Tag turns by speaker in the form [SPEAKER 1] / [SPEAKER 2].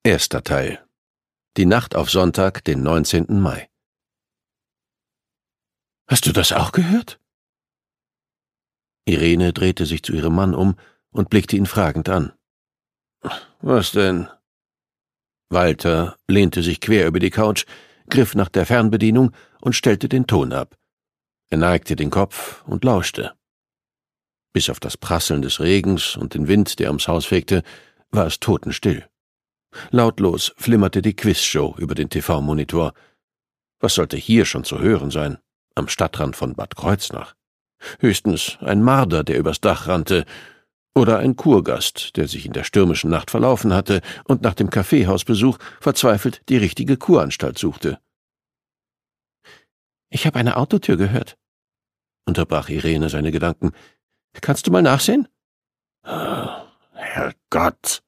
[SPEAKER 1] Erster Teil. Die Nacht auf Sonntag, den 19. Mai. »Hast du das auch gehört?« Irene drehte sich zu ihrem Mann um und blickte ihn fragend an. »Was denn?« Walter lehnte sich quer über die Couch, griff nach der Fernbedienung und stellte den Ton ab. Er neigte den Kopf und lauschte. Bis auf das Prasseln des Regens und den Wind, der ums Haus fegte, war es totenstill. Lautlos flimmerte die Quizshow über den TV-Monitor. Was sollte hier schon zu hören sein, am Stadtrand von Bad Kreuznach? Höchstens ein Marder, der übers Dach rannte, oder ein Kurgast, der sich in der stürmischen Nacht verlaufen hatte und nach dem Kaffeehausbesuch verzweifelt die richtige Kuranstalt suchte. »Ich habe eine Autotür gehört«, unterbrach Irene seine Gedanken. »Kannst du mal nachsehen?« »Herrgott«,